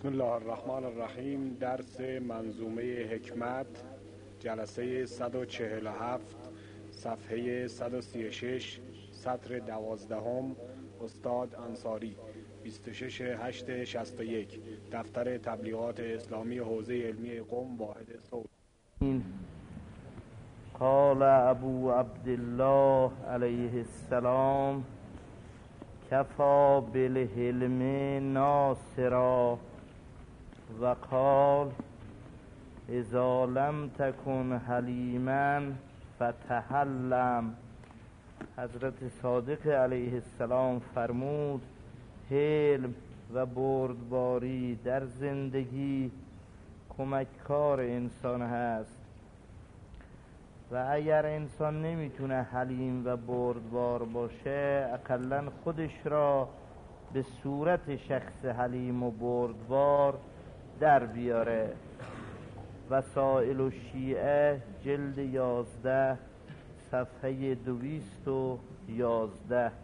بسم الله الرحمن الرحیم. درس منظومه حکمت، جلسه 147، صفحه 136، سطر 12، استاد انصاری، 26/8/61، دفتر تبلیغات اسلامی حوزه علمی قم، واحد صوت. قال ابو عبدالله علیه السلام: کفا بالحلم ناصرا، و قال اذا لم تکن حلیما فتحلم. حضرت صادق علیه السلام فرمود حلم و بردباری در زندگی کمککار انسان هست و اگر انسان نمیتونه حلیم و بردبار باشه، اقلن خودش را به صورت شخص حلیم و بردبار در بیاره. وسائل الشیعه جلد 11 صفحه 211.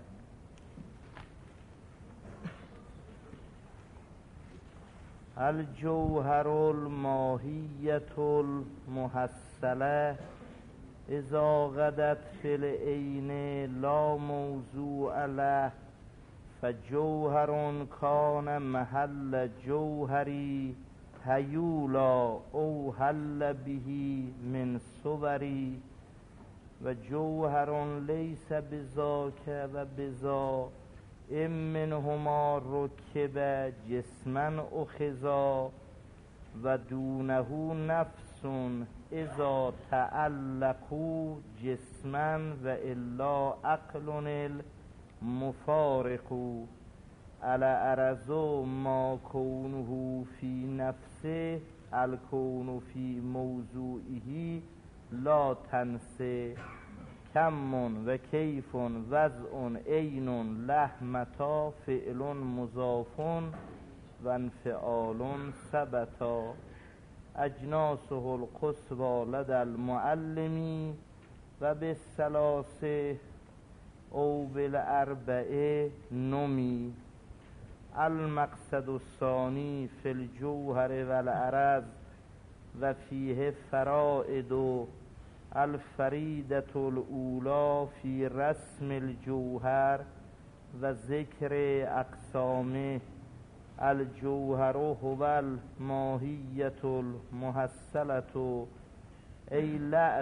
الجوهر الماهیة المحصله اذا غدت فی العین لا موضوع له، فجوهر کان محل جوهری هیولا او حل به من صوری، و جوهر لیس بذاک و بذا ام منهما رکب جسما اخذا، و دونه نفس اذا تعلقوا جسما و الا عقل المفارق، على ارز ما کونه فی نفسه الکون فی موضوعه لا تنسه، کم و کیف وضع عین لحمتا فعل مضاف و انفعال ثبتا، اجناسه القصوى لدى المعلم و بالثلاثه او بالاربعه نمی. المقصد الثانی فی الجوهر والعرض و فیه فرائد الفریدة الاولی فی رسم الجوهر و ذکر اقسامه. الجوهر هو الماهیة المحصلة ای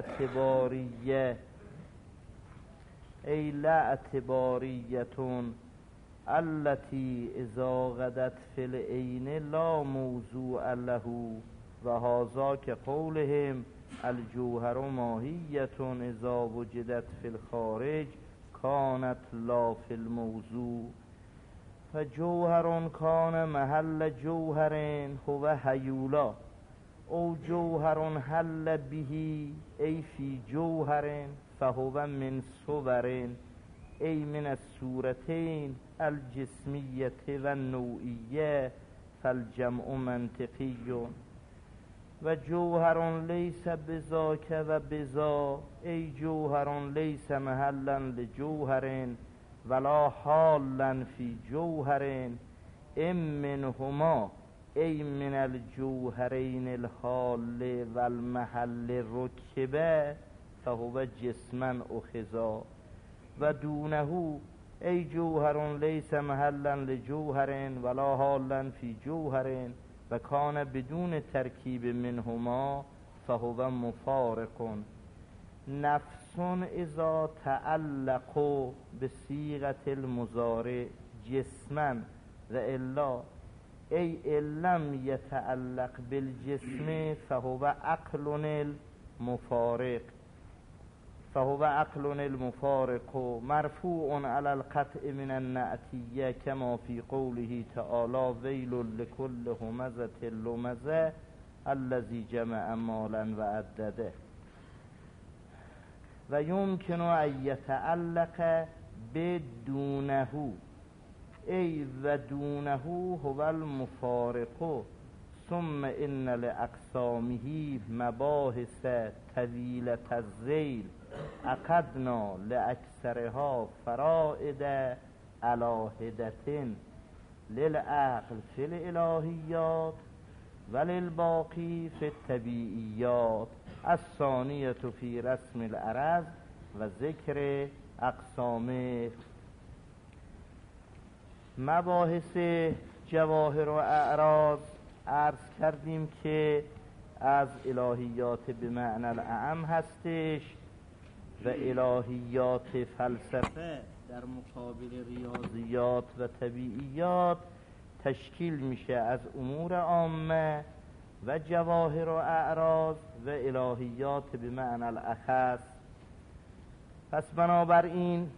لا اعتباریة التي اذا غدت فی العین لا موضوع له، و هذا كقولهم الجوهر ماهیة اذا وجدت فی الخارج كانت لا فی الموضوع، فجوهر کان محل جوهر هو هیولا او جوهر حل به ای فی جوهر فهو من صور ای من الصورتین الجسمیة و النوعیه، فالجمع منطقی. و جوهر لیس بذاک و بذا ای جوهر لیس محلا لجوهر ولا حالا فی جوهر، ام منهما ای من الجوهرین الحال و المحل رکبه فهو جسما اخذا، و دونه ای جوهر لیس محلا لجوهر ولا حالا فی جوهر و کان بدون ترکیب منهما فهو مفارق. نفس اذا تعلق بصیغة المضارع جسما و الا ای لم یتعلق بالجسم فهو عقل المفارق مرفوع علی القطع من النعتیه کما فی قوله تعالی ویل لکل همزة لمزه الذی جمع مالا و عدده. و یمکن ان یتعلق بدونه ای و دونه هو المفارق، ثم ان لاقسامه مباحث طویلة الذیل عقدنا لاکثرها فرائد علی حدة للعقل فی الالهیات وللباقی فی الطبیعیات الثانیة فی رسم العرض و ذکر اقسامه. مباحث جواهر و اعراض عرض کردیم که از الهیات به معنی الاعم هستش و الهیات فلسفه در مقابل ریاضیات و طبیعیات تشکیل میشه از امور عامه و جواهر و اعراض و الهیات به معنی الاخص. پس بنابراین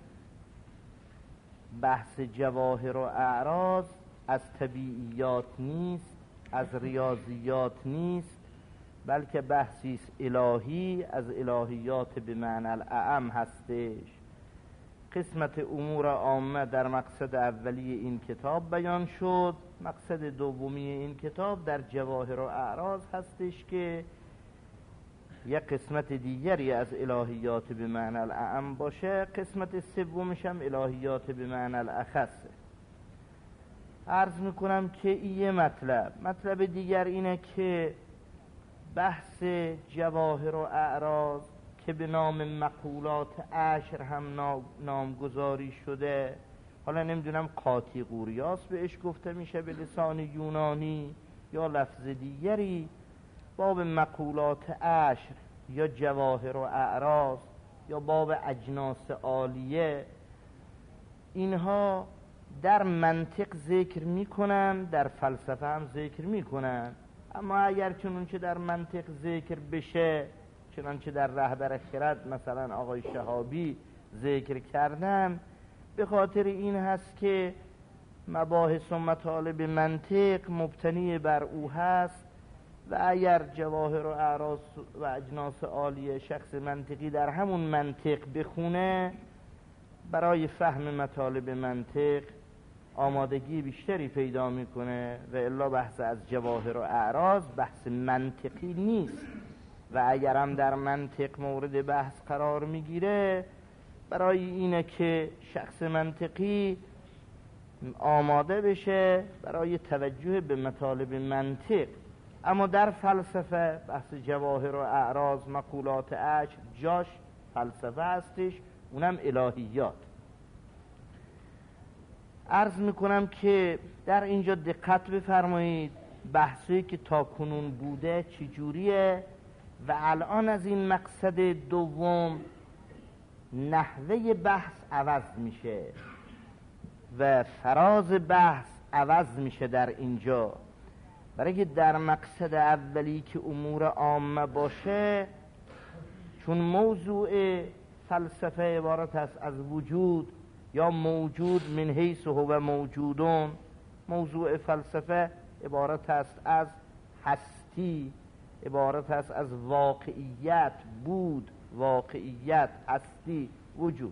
بحث جواهر و اعراض از طبیعیات نیست، از ریاضیات نیست، بلکه بحثی است الهی از الهیات به معنی الاعم هستش. قسمت امور عامه در مقصد اولی این کتاب بیان شد. مقصد دومی این کتاب در جواهر و اعراض هستش که یک قسمت دیگری از الهیات به معنی الاعم باشه. قسمت سومش هم الهیات به معنی الاخصه. عرض میکنم که یه مطلب دیگر اینه که بحث جواهر و اعراض که به نام مقولات عشر هم نامگذاری شده، حالا نمیدونم قاطیقوریاس بهش گفته میشه به لسان یونانی یا لفظ دیگری، باب مقولات عشر یا جواهر و اعراض یا باب اجناس عالیه، اینها در منطق ذکر میکنن، در فلسفه هم ذکر میکنن، اما اگر چنانچه در منطق ذکر بشه، چنانچه در رهبر خرد مثلا آقای شهابی ذکر کردن، به خاطر این هست که مباحث و مطالب منطق مبتنی بر او هست و اگر جواهر و اعراض و اجناس عالیه شخص منطقی در همون منطق بخونه، برای فهم مطالب منطق آمادگی بیشتری پیدا میکنه و الا بحث از جواهر و اعراض بحث منطقی نیست و اگر هم در منطق مورد بحث قرار میگیره، برای اینه که شخص منطقی آماده بشه برای توجه به مطالب منطق. اما در فلسفه بحث جواهر و اعراض، مقولات عشر جاش فلسفه هستش، اونم الهیات. عرض میکنم که در اینجا دقت بفرمایید، بحثی که تا کنون بوده چجوریه و الان از این مقصد دوم نحوه بحث عوض میشه و فراز بحث عوض میشه در اینجا. برای که در مقصد اولی که امور عامه باشه، چون موضوع فلسفه عبارت است از وجود یا موجود من حیث هو موجودون، موضوع فلسفه عبارت است از هستی، عبارت است از واقعیت، بود، واقعیت، هستی، وجود.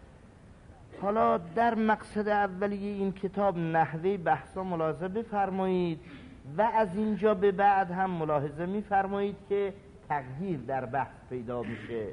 حالا در مقصد اولی این کتاب نحوه بحثا ملاحظه بفرمایید و از اینجا به بعد هم ملاحظه میفرمایید که تغییر در بحث پیدا میشه.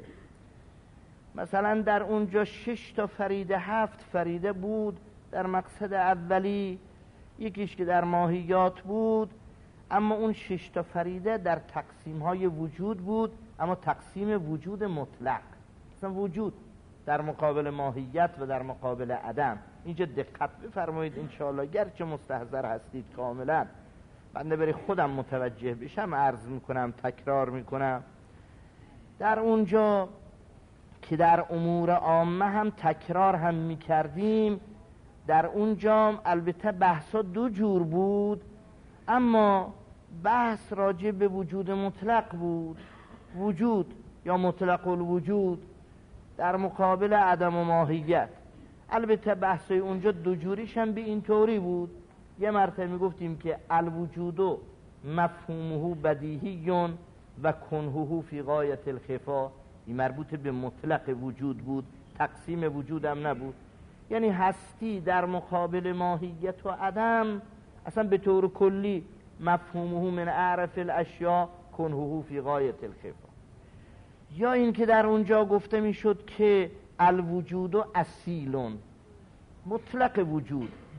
مثلا در اونجا 6 تا فریده 7 فریده بود در مقصد اولی، یکیش که در ماهیات بود، اما اون 6 تا فریده در تقسیم های وجود بود، اما تقسیم وجود مطلق، مثلا وجود در مقابل ماهیت و در مقابل عدم. اینجا دقت بفرمایید انشاءالله، گرچه مستحضر هستید کاملا، بنده برای خودم متوجه بشم عرض میکنم، تکرار میکنم. در اونجا که در امور عامه هم تکرار هم میکردیم، در اونجا البته بحثا 2 جور بود، اما بحث راجع به وجود مطلق بود، وجود یا مطلق الوجود در مقابل عدم و ماهیت. البته بحثای اونجا 2 جوریش هم به این طوری بود. یه مرتبه میگفتیم که الوجود مفهومه بدیهی و کنهه فی غایت الخفا، این مربوط به مطلق وجود بود، تقسیم وجود هم نبود. یعنی هستی در مقابل ماهیت و عدم اصلا به طور کلی مفهومه من اعرف الاشیاء کنهه فی غایت الخفا. یا این که در اونجا گفته میشد که الوجود اصیل، مطلق وجود،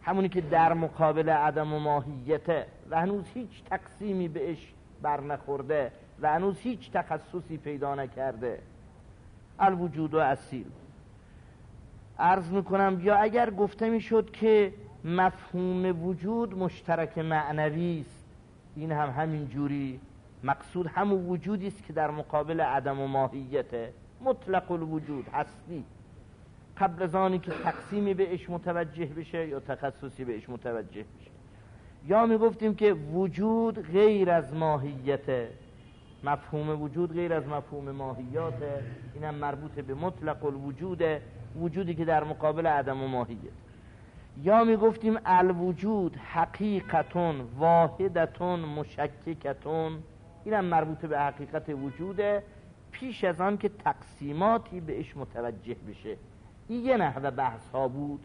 همونی که در مقابل عدم و ماهیته و هنوز هیچ تقسیمی بهش برنخورده و هنوز هیچ تخصصی پیدا نکرده، الوجود و اصیل. عرض میکنم یا اگر گفته میشد که مفهوم وجود مشترک معنوی است، این هم همین جوری مقصود همون وجودی است که در مقابل عدم و ماهیته، مطلق الوجود، هستی، قبل از آنی که تقسیمی بهش متوجه بشه یا تخصصی بهش متوجه بشه. یا میگفتیم که وجود غیر از ماهیته، مفهوم وجود غیر از مفهوم ماهیاته، اینم مربوط به مطلق الوجوده، وجودی که در مقابل عدم و ماهیت. یا میگفتیم الوجود حقیقتون واحدتون مشککتون، اینم مربوط به حقیقت وجوده پیش از آن که تقسیماتی بهش متوجه بشه. این یه نحوه بحث ها بود.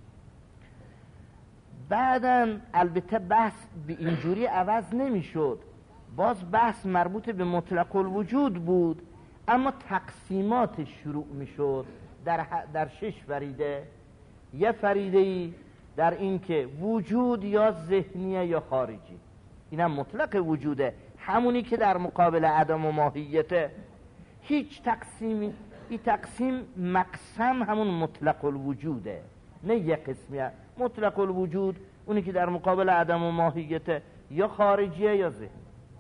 بعداً البته بحث به اینجوری عوض نمیشد، باز بحث مربوط به مطلق الوجود بود، اما تقسیماتش شروع میشد در 6 فریده. یه فریده‌ای در این که وجود یا ذهنیه یا خارجی، اینم مطلق وجوده، همونی که در مقابل عدم و ماهیته، هیچ تقسیمی. این تقسیم مقسم همون مطلق الوجوده، نه یک قسمیه. مطلق الوجود اونی که در مقابل عدم و ماهیته، یا خارجیه یا ذهنی.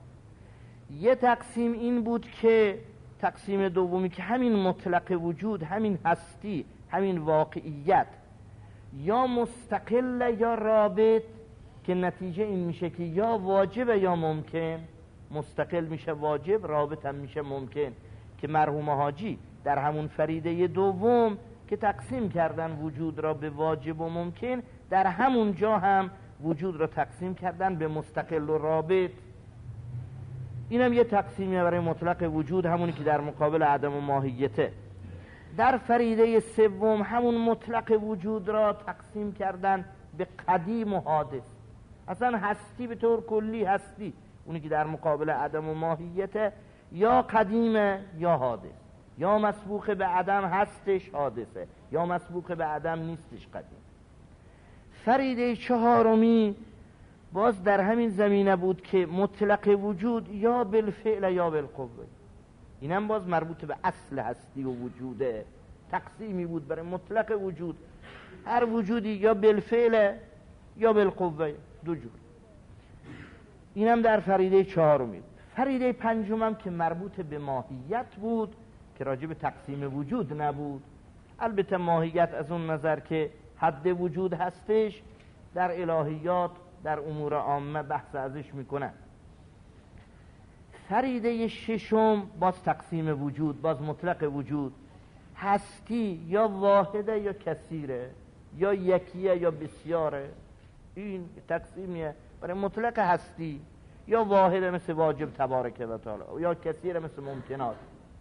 یه تقسیم این بود که تقسیم دومی که همین مطلق وجود، همین هستی، همین واقعیت یا مستقل یا رابط، که نتیجه این میشه که یا واجب یا ممکن. مستقل میشه واجب، رابط هم میشه ممکن، که مرحوم حاجی در همون فریده دوم که تقسیم کردن وجود را به واجب و ممکن، در همون جا هم وجود را تقسیم کردن به مستقل و رابط. اینم یه تقسیمیه برای مطلق وجود، همونی که در مقابل عدم و ماهیته. در فریده سوم همون مطلق وجود را تقسیم کردن به قدیم و حادث. اصلا هستی به طور کلی، هستی اونی که در مقابل عدم و ماهیته، یا قدیمه یا حادث، یا مسبوق به عدم هستش حادثه، یا مسبوق به عدم نیستش قدیم. فریده چهارمی باز در همین زمینه بود که مطلق وجود یا بالفعل یا بالقوه، اینم باز مربوط به اصل هستی و وجوده. تقسیمی بود برای مطلق وجود، هر وجودی یا بالفعل یا بالقوه، دو جور. اینم در فریده چهارمی بود. فریده پنجمم که مربوط به ماهیت بود، که راجع به تقسیم وجود نبود. البته ماهیت از اون نظر که حد وجود هستش، در الهیات در امور عامه بحث ازش میکنن. فریده ششم باز تقسیم وجود، باز مطلق وجود، هستی یا واحده یا کثیره، یا یکیه یا بسیاره. این تقسیمیه برای مطلق هستی، یا واحده مثل واجب تبارک و تعالی، یا کثیره مثل ممکنات.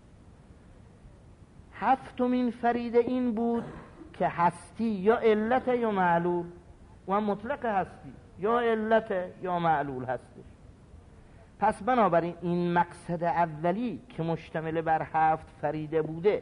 هفتمین فریده این بود که هستی یا علت یا معلول، و هم مطلق هستی یا علت یا معلول هستی. پس بنابراین این مقصد اولی که مشتمل بر 7 فریده بوده،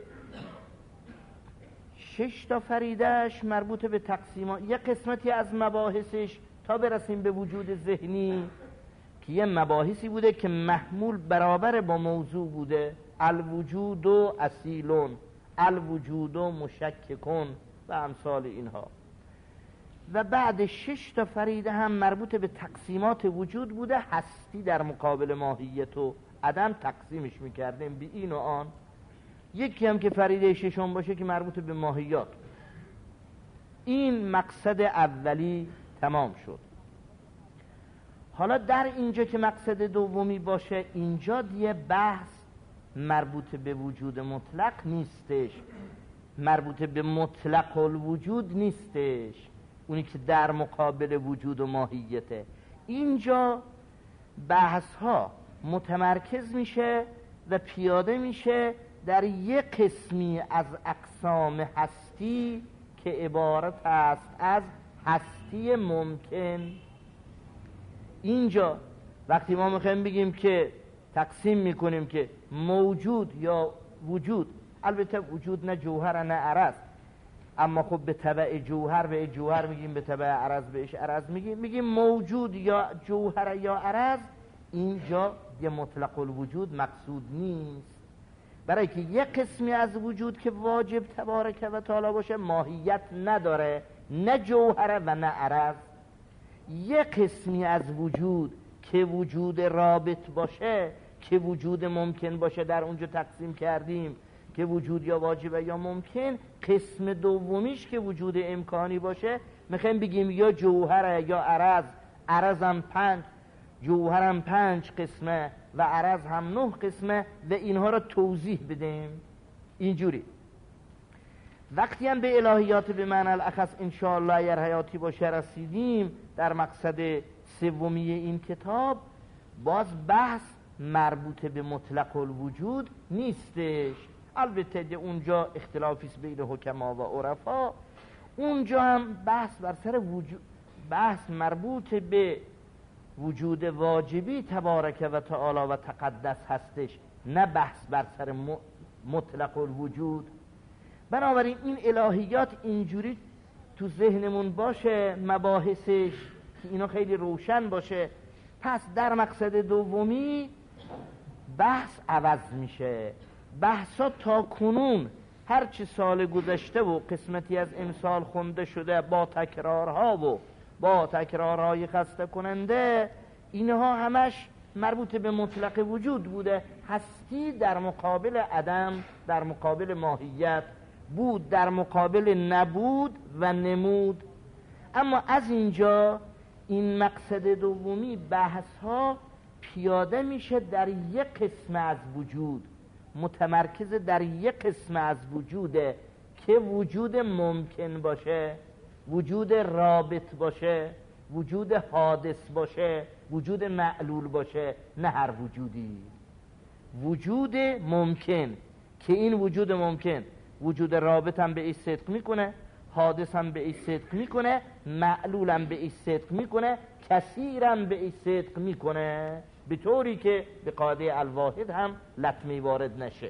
6 تا فریدهش مربوط به تقسیمات، یک قسمتی از مباحثش تا برسیم به وجود ذهنی که یه مباحثی بوده که محمول برابر با موضوع بوده، الوجود و اصیلون، الوجود و مشککون و امثال اینها. و بعد 6 تا فریده هم مربوط به تقسیمات وجود بوده، هستی در مقابل ماهیت و عدم تقسیمش میکردیم به این و آن. یکی هم که فریده ششم باشه که مربوط به ماهیات. این مقصد اولی تمام شد. حالا در اینجا که مقصد دومی باشه، اینجا دیگه بحث مربوط به وجود مطلق نیستش، مربوط به مطلق الوجود نیستش، اونی که در مقابل وجود و ماهیته. اینجا بحث ها متمرکز میشه و پیاده میشه در یک قسمی از اقسام هستی که عبارت است از هستی ممکن. اینجا وقتی ما میخوایم بگیم که تقسیم میکنیم که موجود یا وجود، البته وجود نه جوهر نه عرض، اما خب به تبع جوهر به جوهر میگیم، به تبع عرض بهش عرض میگیم موجود یا جوهر یا عرض. اینجا یه مطلق الوجود مقصود نیست، برای که یه قسمی از وجود که واجب تبارک و تعالی باشه ماهیت نداره، نه جوهره و نه عرض. یه قسمی از وجود که وجود رابط باشه، که وجود ممکن باشه، در اونجا تقسیم کردیم که وجود یا واجبه یا ممکن. قسم دومیش که وجود امکانی باشه میخوایم بگیم یا جوهره یا عرض. عرض هم 5، جوهرم 5 قسمه و عرض هم 9 قسمه و اینها را توضیح بدیم. اینجوری وقتی هم به الهیات به معنی الاخص انشاءالله اگر حیاتی باشه رسیدیم در مقصد سومی این کتاب، باز بحث مربوط به مطلق الوجود نیستش. البته اونجا اختلافی است بین حکما و عرفا. اونجا هم بحث بر سر وجود، بحث مربوط به وجود واجبی تبارک و تعالی و تقدس هستش، نه بحث بر سر مطلق الوجود. بنابراین این الهیات اینجوری تو ذهنمون باشه مباحثش، که اینا خیلی روشن باشه. پس در مقصد دومی بحث عوض میشه. بحثا تا کنون هرچی سال گذشته و قسمتی از امسال خونده شده با تکرارها و با تکرارهای خسته کننده، اینها همش مربوط به مطلق وجود بوده. هستی در مقابل عدم، در مقابل ماهیت، بود در مقابل نبود و نمود. اما از اینجا این مقصد دومی بحث ها پیاده میشه در یک قسم از وجود، متمرکز در یک قسم از وجوده که وجود ممکن باشه، وجود رابط باشه، وجود حادث باشه، وجود معلول باشه، نه هر وجودی. وجود ممکن که این وجود ممکن وجود رابط هم به این صدق میکنه، حادث هم به این صدق میکنه، معلول هم به این صدق میکنه، کثیر هم به این صدق میکنه، به طوری که به قاعده الواحد هم لطمه وارد نشه.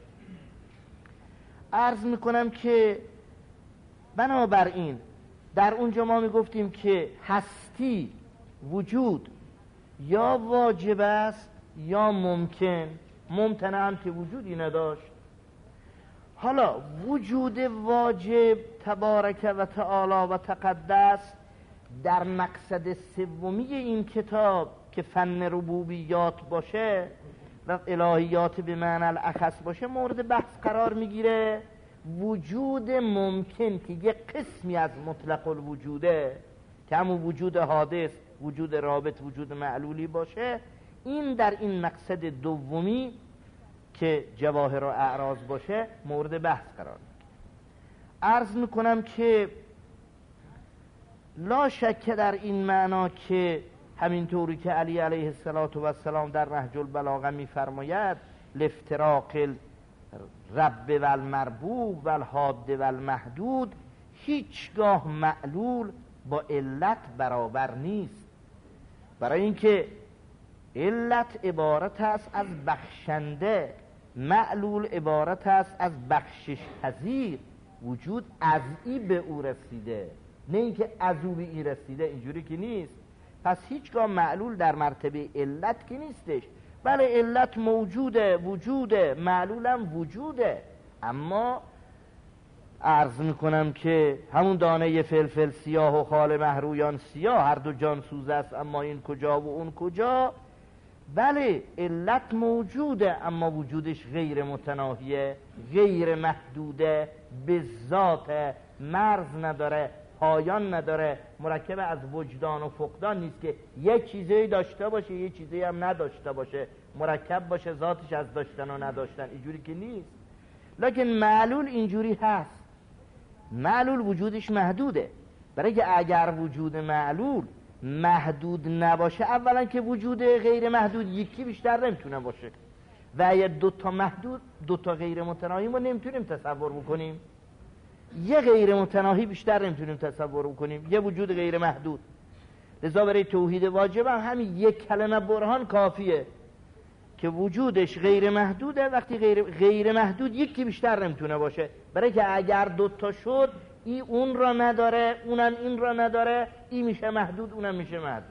عرض میکنم که بنابراین در اونجا ما میگفتیم که هستی وجود یا واجب است یا ممکن، ممتنع هم که وجودی نداشت. حالا وجود واجب تبارک و تعالی و تقدس در مقصد سومی این کتاب که فن ربوبیات باشه و الهیات به معنی الاخص باشه مورد بحث قرار میگیره. وجود ممکن که یک قسمی از مطلق الوجوده که همون وجود حادث، وجود رابط، وجود معلولی باشه، این در این مقصد دومی که جواهر و اعراض باشه مورد بحث قرار میگیره. عرض میکنم که لا شک در این معنا که همینطوری که علی علیه السلام در نهج البلاغه میفرماید لافتراق رب و المربوب و الحاد و المحدود، هیچگاه معلول با علت برابر نیست. برای اینکه علت عبارت است از بخشنده، معلول عبارت است از بخشش پذیر. وجود از این به او رسیده، نه اینکه از او به این رسیده، اینجوری که نیست. پس هیچگاه معلول در مرتبه علت که نیستش. بله علت موجوده، وجوده، معلولم وجوده. اما عرض میکنم که همون دانه فلفل سیاه و خال محرویان سیاه، هر دو جان سوز است اما این کجا و اون کجا. بله علت موجوده اما وجودش غیر متناهیه، غیر محدوده، به ذات، مرز نداره، پایان نداره، مرکب از وجدان و فقدان نیست که یک چیزی داشته باشه یک چیزی هم نداشته باشه، مرکب باشه ذاتش از داشتن و نداشتن، اینجوری که نیست. لکن معلول اینجوری هست. معلول وجودش محدوده. برای که اگر وجود معلول محدود نباشه، اولا که وجود غیر محدود یکی بیشتر نمیتونه باشه و اگر دوتا محدود، دوتا غیر متناهی ما نمیتونیم تصور بکنیم. یه غیر متناهی بیشتر نمیتونیم تصور بکنیم، یه وجود غیر محدود. لذا برای توحید واجب هم همین یک کلمه برهان کافیه که وجودش غیر محدوده. وقتی غیر محدود یکی بیشتر نمیتونه باشه، برای که اگر دوتا شد این اون را نداره، اونم این را نداره، این میشه محدود، اونم میشه محدود.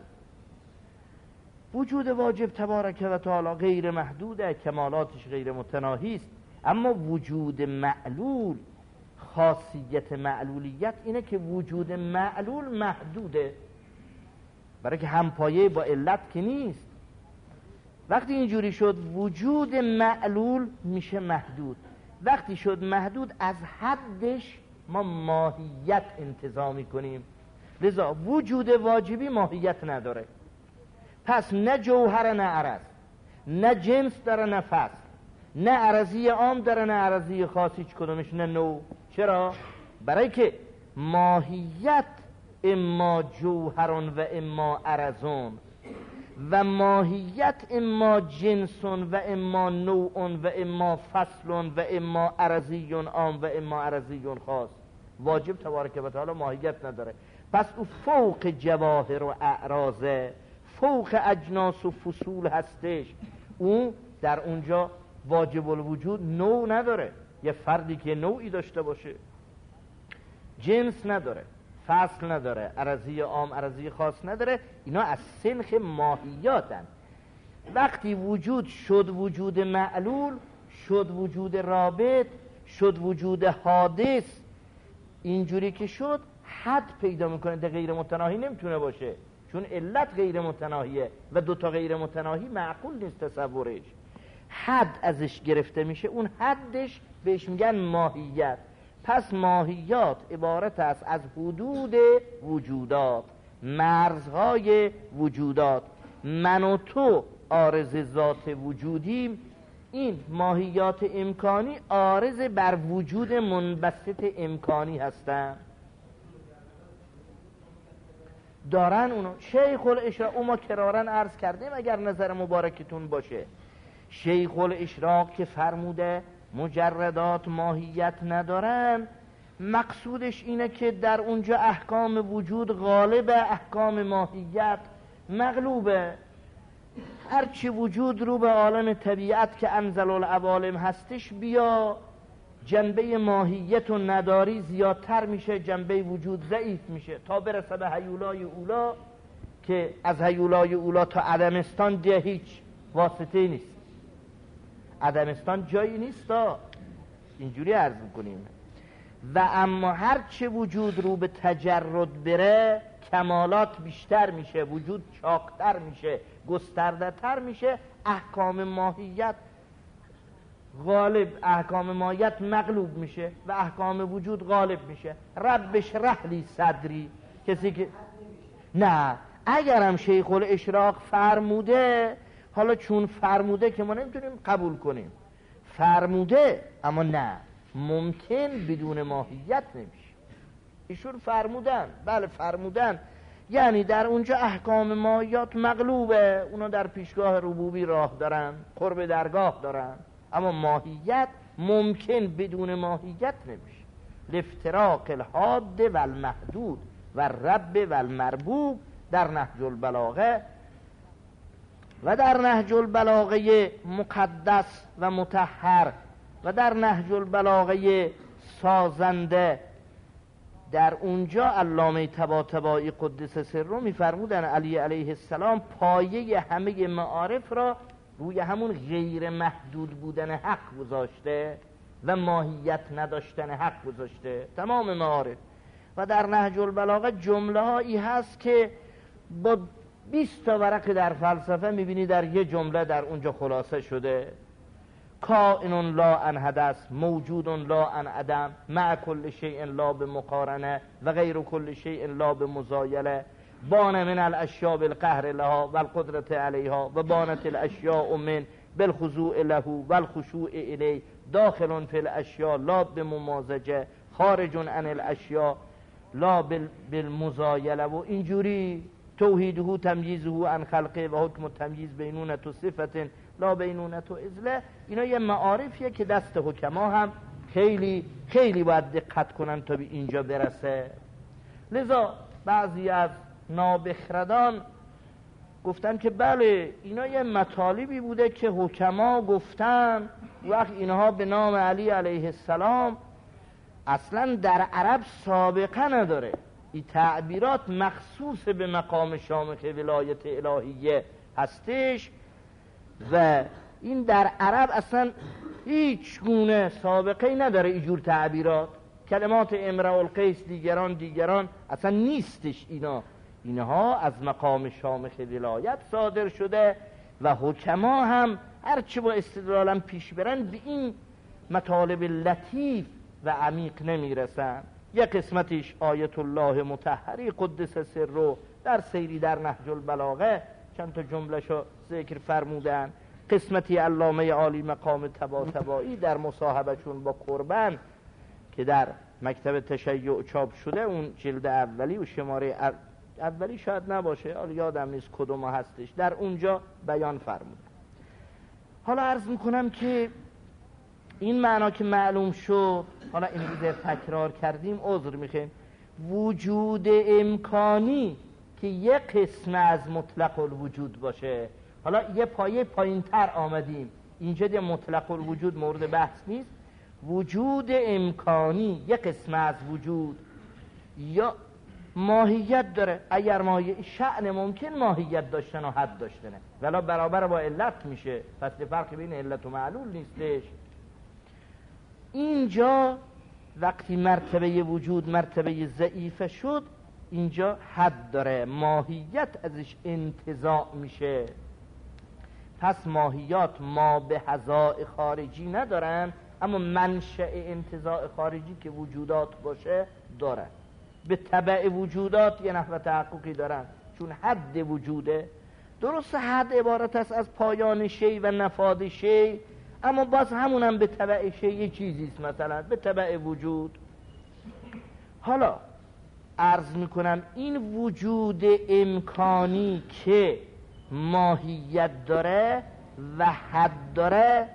وجود واجب تبارک و تعالی غیر محدوده، کمالاتش غیر متناهی است. اما وجود معلول، خاصیت معلولیت اینه که وجود معلول محدوده، برای که همپایه با علت که نیست. وقتی اینجوری شد وجود معلول میشه محدود. وقتی شد محدود از حدش ما ماهیت انتظامی کنیم. لذا وجود واجبی ماهیت نداره. پس نه جوهر نه عرض، نه جنس داره نه فصل، نه عرضی عام داره نه عرضی خاص، هیچ کدومش نه نوع. چرا؟ برای که ماهیت اما جوهرون و اما عرضون و ماهیت اما جنسون و اما نوعون و اما فصلون و اما عرضیون عام و اما عرضیون خاص. واجب تبارک و تعالی ماهیت نداره. پس او فوق جواهر و اعراضه، فوق اجناس و فصول هستش. اون در اونجا واجب الوجود نوع نداره. یه فردی که نوعی داشته باشه، جنس نداره، فصل نداره، عرضی عام عرضی خاص نداره، اینا از سنخ ماهیاتن. وقتی وجود شد وجود معلول، شد وجود رابط، شد وجود حادث، اینجوری که شد حد پیدا میکنه. ده غیر متناهی نمیتونه باشه، چون علت غیر متناهیه و دوتا غیر متناهی معقول نیست تصورش. حد ازش گرفته میشه، اون حدش بهش میگن ماهیت. پس ماهیات عبارت است از حدود وجودات، مرزهای وجودات. من و تو عارض ذات وجودیم، این ماهیات امکانی عارض بر وجود منبسط امکانی هستن. دارن اونو شیخ الاشراق، ما کرارن عرض کردیم اگر نظر مبارکتون باشه، شیخ الاشراق که فرموده مجردات ماهیت ندارن، مقصودش اینه که در اونجا احکام وجود غالبه، احکام ماهیت مغلوبه. هرچی وجود رو به عالم طبیعت که انزل العوالم هستش بیا، جنبه ماهیت و نداری زیادتر میشه، جنبه وجود ضعیف میشه تا برسه به هیولای اولا، که از هیولای اولا تا عدمستان دیگه هیچ واسطه نیست. عدمستان جایی نیست، اینجوری عرض میکنیم. و اما هر چه وجود رو به تجرد بره کمالات بیشتر میشه، وجود چاقتر میشه، گسترده تر میشه، احکام ماهیت غالب، احکام ماهیت مغلوب میشه و احکام وجود غالب میشه. رب اشرح لی صدری، کسی که نه، اگرم شیخ الاشراق فرموده، حالا چون فرموده که ما نمیتونیم قبول کنیم، فرموده اما نه ممکن بدون ماهیت نمیشه. ایشون فرمودن، بله فرمودن، یعنی در اونجا احکام ماهیات مغلوبه، اونا در پیشگاه ربوبی راه دارن، قرب درگاه دارن، اما ماهیت ممکن بدون ماهیت نمیشه. لافتراق الحاد و المحدود و رب و المربوب در نهج البلاغه و در نهج البلاغه مقدس و مطهر و در نهج البلاغه سازنده، در اونجا علامه طباطبایی قدس سره میفرمودن علی علیه السلام پایه همه معارف را روی همون غیر محدود بودن حق گذاشته و ماهیت نداشتن حق گذاشته، تمام معارف. و در نهج البلاغه جمله هایی هست که با 20 تا ورق در فلسفه میبینی در یه جمله در اونجا خلاصه شده. کائن لا عن حدث، موجود لا عن عدم، مع کل شیء لا بمقارنه و غیر کل شیء لا بمزایله، بان من الاشیاء بالقهر لها و القدرت علیها و بانت الاشیاء من بالخضوع له و الخشوع الیه، داخل فی الاشیاء لا بممازجه، خارج عن الاشیاء لا بالمزایله. و اینجوری توحیده تمییزه عن خلقه و حکم تمییز بینونت و صفت لا بینونت و ازله. اینا یه معارفیه که دست حکما هم خیلی خیلی باید دقت کنن تا به اینجا برسه. لذا بعضی از نابخردان گفتن که بله اینا یه مطالبی بوده که حکما گفتن، وقت اینها به نام علی علیه السلام اصلا در عرب سابقه نداره. این تعبیرات مخصوص به مقام شامخ ولایت الهیه هستش و این در عرب اصلا هیچ گونه سابقه نداره. اینجور تعبیرات کلمات امرؤ القیس دیگران اصلا نیستش. اینها از مقام شامخ ولایت صادر شده و حکما هم هرچه با استدلالم پیش برن به این مطالب لطیف و عمیق نمیرسن. یک قسمتش آیت الله مطهری قدس سره در سیری در نهج البلاغه چند تا جملهشو ذکر فرمودن. قسمتی علامه عالی مقام طباطبایی در مصاحبهشون با قربن که در مکتب تشیع چاپ شده، اون جلد اولی و شماره اولی شاید نباشه، حالا یادم نیست کدوم هستش، در اونجا بیان فرمود. حالا عرض میکنم که این معنا که معلوم شد، حالا این رو تکرار کردیم عذر میخوایم، وجود امکانی که یک قسم از مطلق الوجود باشه. حالا یه پایه پایین تر آمدیم، اینجا ده مطلق الوجود مورد بحث نیست. وجود امکانی یک قسم از وجود یا ماهیت داره. اگر ماهیت شأن ممکن ماهیت داشتن و حد داشتنه، ولی برابر با علت میشه، پس فرقی بین علت و معلول نیستش. اینجا وقتی مرتبه وجود مرتبه ضعیفه شد، اینجا حد داره، ماهیت ازش انتزاع میشه. پس ماهیات ما به هزاء خارجی ندارن، اما منشأ انتزاع خارجی که وجودات باشه داره. به تبع وجودات یه نحو تحققی دارن، چون حد وجوده. درست حد عبارت است از پایان شی و نفاد شی، اما باز همونم به تبع شی یه چیزیست، مثلا به تبع وجود. حالا عرض میکنم این وجود امکانی که ماهیت داره و حد داره،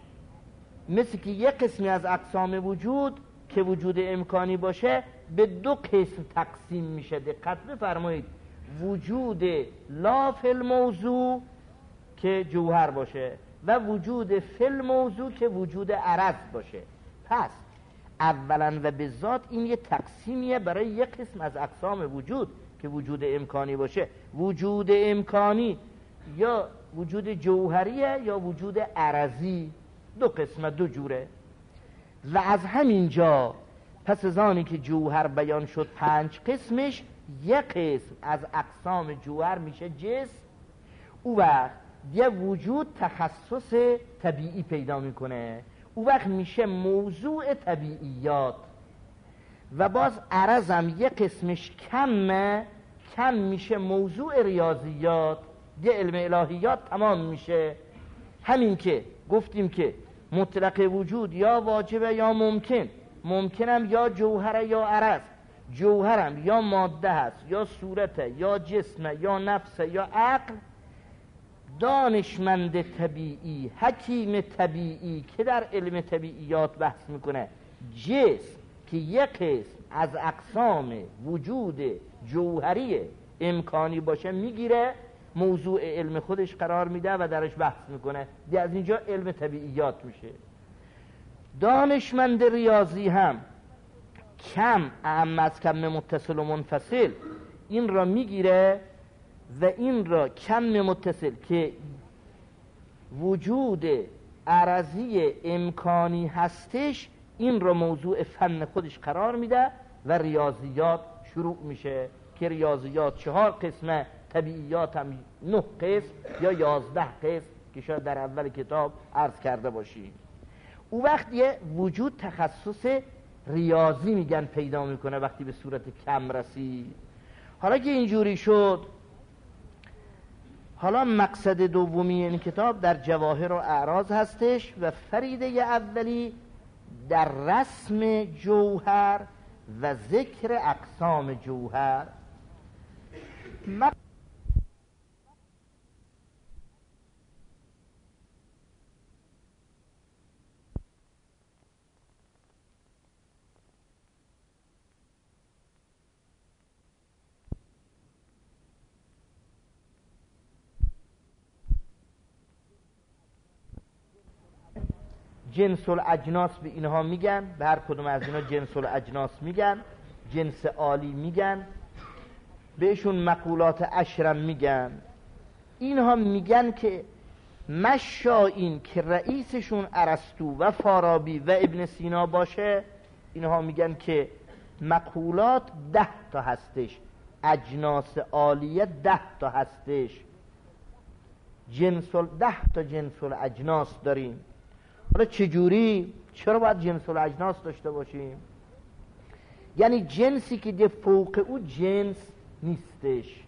مثل که یک قسمی از اقسام وجود که وجود امکانی باشه به دو قسم تقسیم میشه. دقت بفرمایید، وجود لا فی الموضوع که جوهر باشه و وجود فی الموضوع که وجود عرض باشه. پس اولا و به ذات این یه تقسیمیه برای یک قسم از اقسام وجود که وجود امکانی باشه. وجود امکانی یا وجود جوهریه یا وجود عرضی، دو قسمه، دو جوره. و از همینجا پس از آنی که جوهر بیان شد 5 قسمش، یک قسم از اقسام جوهر میشه جسم. او وقت یه وجود تخصص طبیعی پیدا میکنه، او وقت میشه موضوع طبیعیات. و باز عرضم یه قسمش کم میشه موضوع ریاضیات، یه علم الهیات تمام میشه. همین که گفتیم که مطلق وجود یا واجبه یا ممکنم یا جوهره یا عرض. جوهرم یا ماده هست یا صورته یا جسمه یا نفسه یا عقل. دانشمند طبیعی، حکیم طبیعی که در علم طبیعیات بحث میکنه، جسم که یک قسم از اقسام وجود جوهری امکانی باشه میگیره، موضوع علم خودش قرار میده و درش بحث میکنه. از اینجا علم طبیعیات میشه. دانشمند ریاضی هم کم اهم از کم متصل و منفصل این را میگیره و این را کم متصل که وجود عرضی امکانی هستش، این را موضوع فن خودش قرار میده و ریاضیات شروع میشه که ریاضیات 4 قسمه، طبیعیات هم 9 قسم یا 11 قسم که شاید در اول کتاب عرض کرده باشیم. او وقت یه وجود تخصص ریاضی میگن پیدا میکنه وقتی به صورت کم رسید. حالا که اینجوری شد، حالا مقصد دومی این کتاب در جواهر و اعراض هستش و فریده اولی در رسم جوهر و ذکر اقسام جوهر. جنس الاجناس به اینها میگن، به هر کدوم از اینا جنس الاجناس میگن، جنس عالی میگن، بهشون مقولات اشرم میگن. اینها میگن که مشائین که رئیسشون ارسطو و فارابی و ابن سینا باشه، اینها میگن که مقولات 10 تا هستش، اجناس عالیه 10 تا هستش، 10 تا جنس الاجناس داریم. حالا چجوری؟ چرا باید جنس الاجناس داشته باشیم؟ یعنی جنسی که ده فوق او جنس نیستش.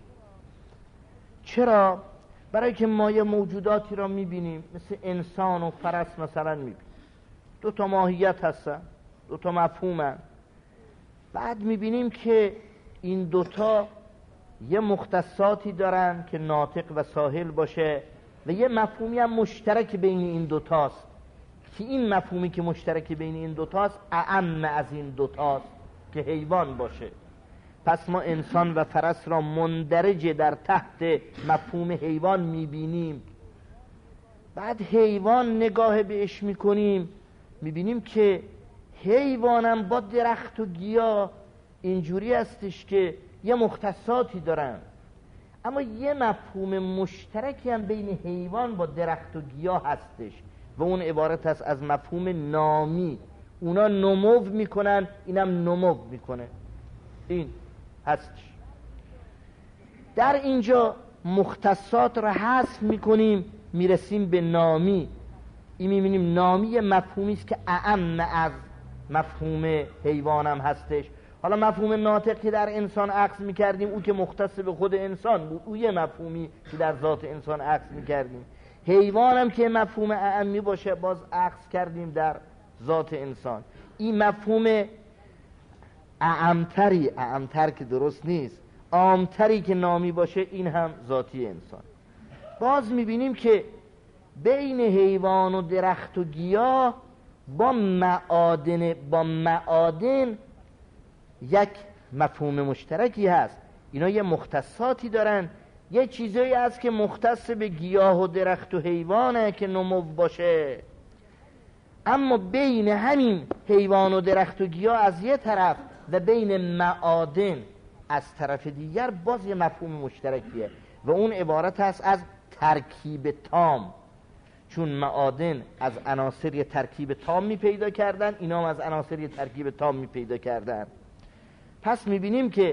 چرا؟ برای که ما یه موجوداتی را میبینیم مثل انسان و فرس مثلا میبینیم، 2 تا ماهیت هستن، 2 تا مفهومن. بعد میبینیم که این 2 تا یه مختصاتی دارن که ناطق و ساهل باشه و یه مفهومی هم مشترک بین این 2 تاست که این مفهومی که مشترک بین این 2 تاست اعم از این 2 تاست که حیوان باشه. پس ما انسان و فرس را مندرج در تحت مفهوم حیوان میبینیم. بعد حیوان نگاه بهش میکنیم، میبینیم که حیوانم با درخت و گیاه اینجوری هستش که یه مختصاتی دارن، اما یه مفهوم مشترکی هم بین حیوان با درخت و گیاه هستش و اون عبارت است از مفهوم نامی. اونا نمو میکنن، اینم نمو میکنه. این هستش. در اینجا مختصات را حذف میکنیم، میرسیم به نامی. این میبینیم نامی مفهومی است که اعم از مفهوم حیوانم هستش. حالا مفهوم ناطق که در انسان عکس میکردیم، او که مختص به خود انسان بود، او یه مفهومی که در ذات انسان عکس میکردیم. حیوانم که مفهوم اعمی باشه، باز عکس کردیم در ذات انسان. این مفهوم اعمتر که درست نیست، عامتری که نامی باشه، این هم ذاتی انسان. باز میبینیم که بین حیوان و درخت و گیاه با معادن یک مفهوم مشترکی هست. اینا یه مختصاتی دارن، یه چیزایی هست که مختص به گیاه و درخت و حیوانه که نمو باشه. اما بین همین حیوان و درخت و گیاه از یه طرف و بین معادن از طرف دیگر باز یه مفهوم مشترکیه و اون عبارت است از ترکیب تام. چون معادن از عناصر یه ترکیب تام می پیدا کردن، اینا هم از عناصر یه ترکیب تام می پیدا کردن. پس می بینیم که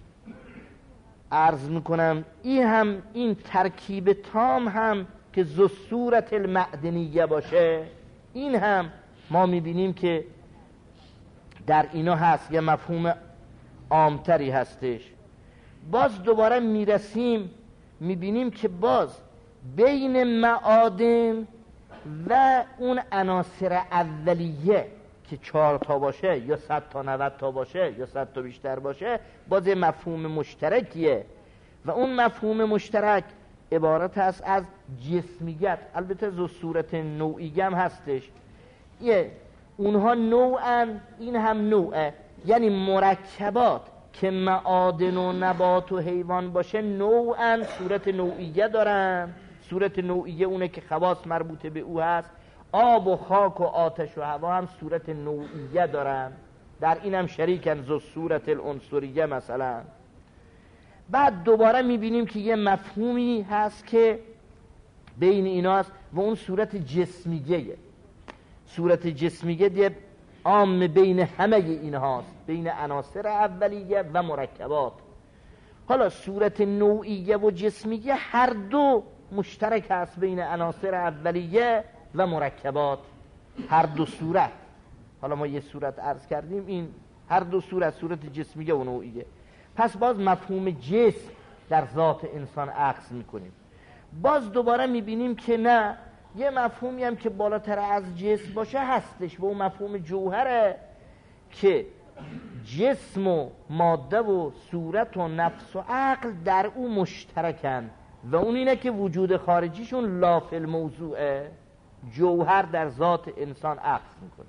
عرض میکنم این ترکیب تام هم که ذو صورت المعدنیه باشه، این هم ما می بینیم که در اینا هست، یه مفهوم عامتری هستش. باز دوباره میرسیم میبینیم که باز بین معادن و اون عناصر اولیه که 4 تا باشه یا 100 تا 90 تا باشه یا 100 تا بیشتر باشه، باز یه مفهوم مشترکیه و اون مفهوم مشترک عبارت هست از جسمیت. البته ذو صورت نوعی هم هستش، اونها نوعن، این هم نوعه. یعنی مرکبات که معادن و نبات و حیوان باشه نوعن، صورت نوعیه دارن. صورت نوعیه اونه که خواص مربوطه به او هست. آب و خاک و آتش و هوا هم صورت نوعیه دارن، در این هم شریکن، ذو صورت العنصریه مثلا. بعد دوباره میبینیم که یه مفهومی هست که بین اینا هست و اون صورت جسمیه. صورت جسمیه دیگه عام بین همه اینهاست، بین عناصر اولیه و مرکبات. حالا صورت نوعیه و جسمیه هر دو مشترک هست بین عناصر اولیه و مرکبات، هر دو صورت. حالا ما یه صورت عرض کردیم، این هر دو صورت جسمیه و نوعیه. پس باز مفهوم جسم در ذات انسان عکس میکنیم. باز دوباره میبینیم که نه، یه مفهومی هم که بالاتر از جسم باشه هستش و اون مفهوم جوهره که جسم و ماده و صورت و نفس و عقل در او مشترکن و اون اینه که وجود خارجیشون لا فی الموضوعه، جوهر در ذات انسان عکس میکنه.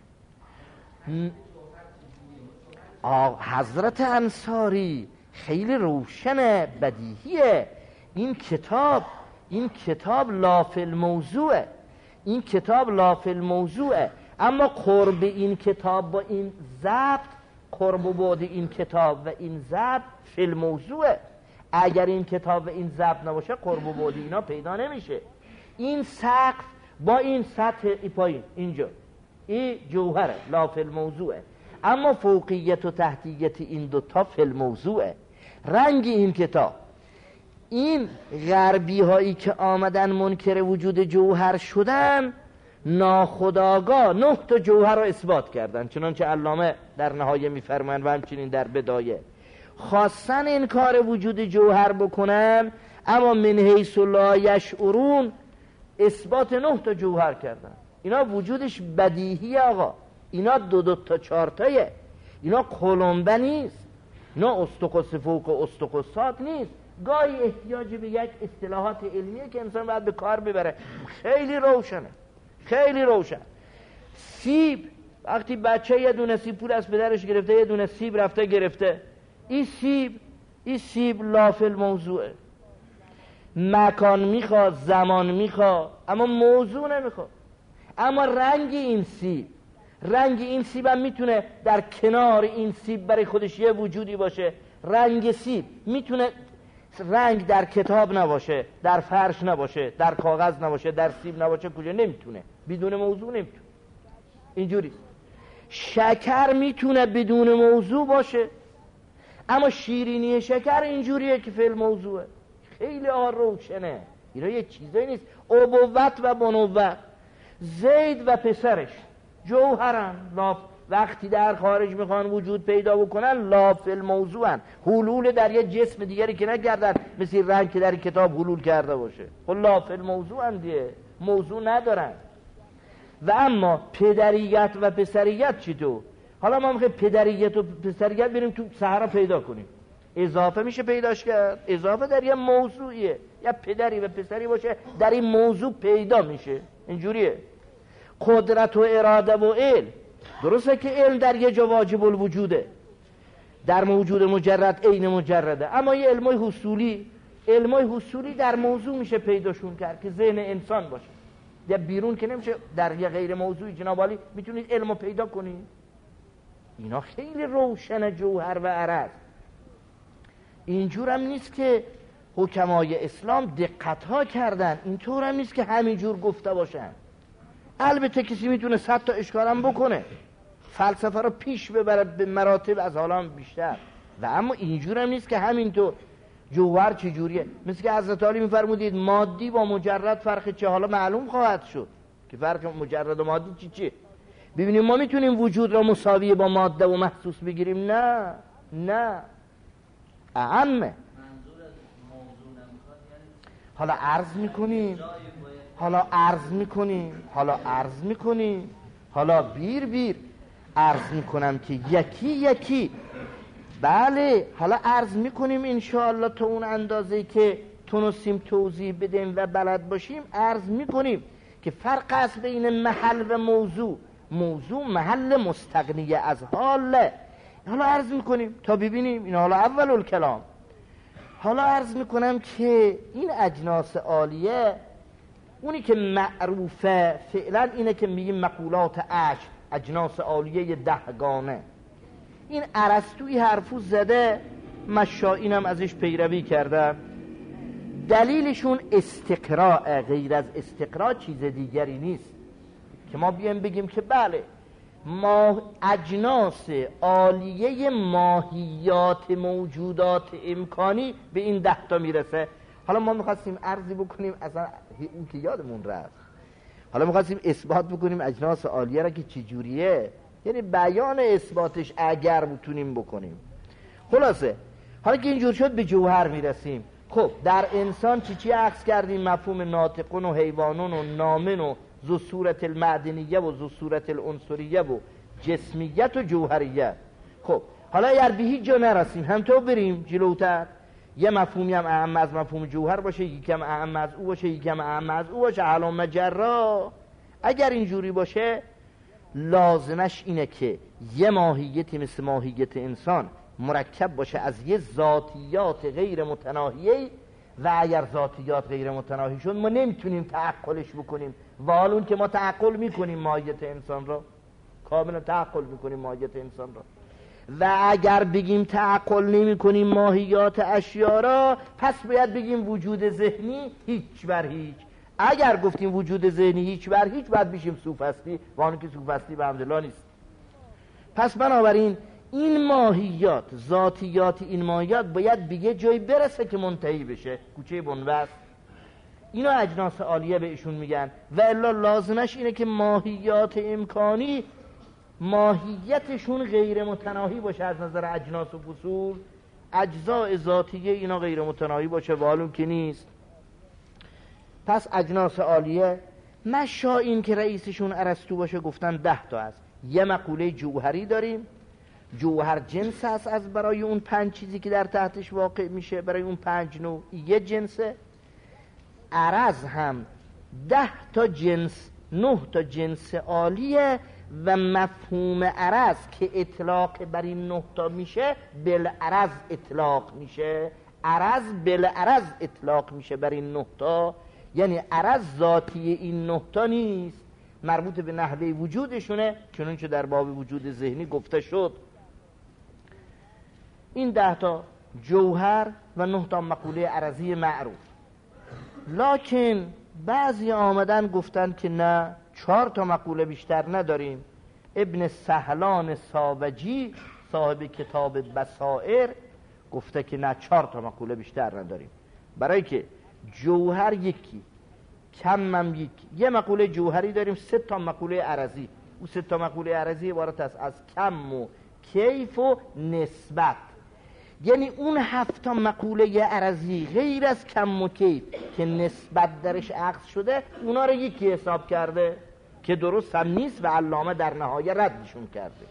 حضرت انصاری خیلی روشنه، بدیهیه. این کتاب لا فی الموضوعه، این کتاب لا فی الموضوعه. اما قرب این کتاب با این ضبط، قرب و بعد این کتاب و این ضبط فی الموضوعه. اگر این کتاب و این ضبط نباشه قرب و بعد اینا پیدا نمیشه. این سقف با این سطح پایین اینجا این جوهره، لا فی الموضوعه. اما فوقیت و تحتیت این دوتا فی الموضوعه. رنگ این کتاب، این غربی هایی که آمدن منکر وجود جوهر شدن، ناخودآگاه 9 تا جوهر را اثبات کردن، چنانچه علامه در نهایه میفرمایند و همچنین در بدایه. خواستن انکار وجود جوهر بکنن، اما من حیث لا یشعرون اثبات 9 تا جوهر کردن. اینا وجودش بدیهی آقا، اینا 2 تا 4 تایه، اینا قلمبه نیست، اینا استقص فوق استقصات نیست. گاهی احتیاج به یک اصطلاحات علمیه که انسان باید به کار ببره. خیلی روشنه، خیلی روشن. سیب، وقتی بچه یه دونه سیب پول از پدرش گرفته، یه دونه سیب رفته گرفته، این سیب لا فی الموضوعه. مکان میخواد، زمان میخواد، اما موضوع نمیخواد. اما رنگ این سیب هم میتونه در کنار این سیب برای خودش یه وجودی باشه. رنگ سیب میتونه رنگ در کتاب نباشه، در فرش نباشه، در کاغذ نباشه، در سیب نباشه، کجا نمیتونه، بدون موضوع نمیتونه. اینجوری شکر میتونه بدون موضوع باشه، اما شیرینی شکر اینجوریه که فی الموضوعه. خیلی روشنه. اینا یه چیزایی نیست. ابوت و بنوت، زید و پسرش جوهرن، وقتی در خارج میخوان وجود پیدا بکنن لا فی الموضوعن، حلول در یه جسم دیگری که نگردن مثل رنگ که در کتاب حلول کرده باشه. خب لا فی الموضوعن دیگه، موضوع ندارن. و اما پدریت و پسریت چی تو؟ حالا ما میخوایم پدریت و پسریت بریم تو صحرا پیدا کنیم، اضافه میشه پیداش کرد. اضافه در یه موضوعیه، یا پدری و پسری باشه در این موضوع پیدا میشه. اینجوریه. قدرت و اراده و علم، درسته که علم در یه جا واجب الوجوده، در موجود مجرد عین مجرده، اما یه علمای حصولی در موضوع میشه پیداشون کرد که ذهن انسان باشه. یا بیرون که نمیشه، در یه غیر موضوعی جناب عالی میتونید علمو پیدا کنید. اینا خیلی روشن جوهر و عرض. اینجور هم نیست که حکمای اسلام دقت ها کردن، اینطور هم نیست که همینجور گفته باشن. البته کسی میتونه 100 تا اشکال هم بکنه، فلسفه رو پیش ببره به مراتب از حالا بیشتر، و اما اینجور هم نیست که همینطور. جوهر چجوریه؟ مثل که حضرت علی میفرمودید مادی با مجرد فرق چه؟ حالا معلوم خواهد شد که فرق مجرد و مادی چیه. ببینیم ما میتونیم وجود را مساوی با ماده و محسوس بگیریم؟ نه اعمه. حالا عرض میکنیم، حالا بیر عرض میکنم که یکی بله، حالا عرض میکنیم انشاءالله تا اون اندازه که تونستیم توضیح بدیم و بلد باشیم عرض میکنیم که فرق است بین محل و موضوع محل مستغنیه از حاله. حالا عرض میکنیم تا ببینیم این حالا اول الکلام. حالا عرض میکنم که این اجناس عالیه، اونی که معروفه فعلا اینه که میگیم مقولات اجناس عالیه 10 گانه. این ارسطویی حرفو زده، مشائین هم ازش پیروی کردن. دلیلشون استقراء، غیر از استقراء چیز دیگری نیست که ما بیایم بگیم که بله ما اجناس عالیه ماهیات موجودات امکانی به این 10 تا میرسه. حالا ما میخواستیم عرضی بکنیم، اصلا اون که یادمون رفت، حالا میخواستیم اثبات بکنیم اجناس عالیه را که چجوریه، یعنی بیان اثباتش اگر بتونیم بکنیم. خلاصه حالا که اینجور شد به جوهر میرسیم. خب در انسان چی عکس کردیم؟ مفهوم ناطقون و حیوانون و نامن و ذو صورت المعدنیه و ذو صورت العنصریه و جسمیت و جوهریت. خب حالا اگر به هیچ جا نرسیم همطور بریم جلوتر، یه مفهومی هم اهم از مفهوم جوهر باشه، یکی هم اهم از او باشه، یکی هم اهم از او باشه، حالا مجرا. اگر اینجوری باشه لازمش اینه که یه ماهیتی مثل ماهیت انسان مرکب باشه از یه ذاتیات غیر متناهیه، و اگر ذاتیات غیر متناهی شد ما نمیتونیم تعقلش بکنیم و حال اون که ما تعقل میکنیم ماهیت انسان را، کاملا تعقل میکنیم ماهیت انسان را، و اگر بگیم تعقل نمی کنیم ماهیات اشیا را، پس باید بگیم وجود ذهنی هیچ بر هیچ. اگر گفتیم وجود ذهنی هیچ بر هیچ، باید بشیم سوفستی، و آنه که سوفستی به حمدالله نیست. پس بنابراین این ماهیات، ذاتیات این ماهیات باید به یه جایی برسه که منتهی بشه، کوچه بنبست. اینا اجناس عالیه به ایشون میگن. و الا لازمش اینه که ماهیات امکانی ماهیتشون غیر متناهی باشه از نظر اجناس و فصول، اجزاء ذاتیه اینا غیر متناهی باشه، و معلوم که نیست. پس اجناس عالیه مشا این که رئیسشون ارسطو باشه گفتن 10 تا است. یه مقوله جوهری داریم، جوهر جنس است از برای اون 5 چیزی که در تحتش واقع میشه، برای اون 5 نوع یه جنسه. عرض هم 10 تا جنس، 9 تا جنس عالیه، و مفهوم عرض که اطلاق بر این 9 تا میشه بالعرض اطلاق میشه، عرض بالعرض اطلاق میشه بر این 9 تا. یعنی عرض ذاتی این 9 تا نیست، مربوط به نحوه وجودشونه، چنانچه در باب وجود ذهنی گفته شد. این 10 تا جوهر و 9 تا مقوله عرضی معروف. لکن بعضی آمدن گفتن که نه، 4 تا مقوله بیشتر نداریم. ابن سهلان ساوجی صاحب کتاب بصائر گفته که نه، 4 تا مقوله بیشتر نداریم، برای که جوهر یکی، کم هم یکی. یه مقوله جوهری داریم، 3 تا مقوله عرضی. او 3 تا مقوله عرضی عبارت است از کم و کیف و نسبت. یعنی اون 7 تا مقوله عرضی غیر از کم و کیف که نسبت درش عکس شده، اونا رو یکی حساب کرده که درست هم نیست و علامه در نهایه ردشون کرده.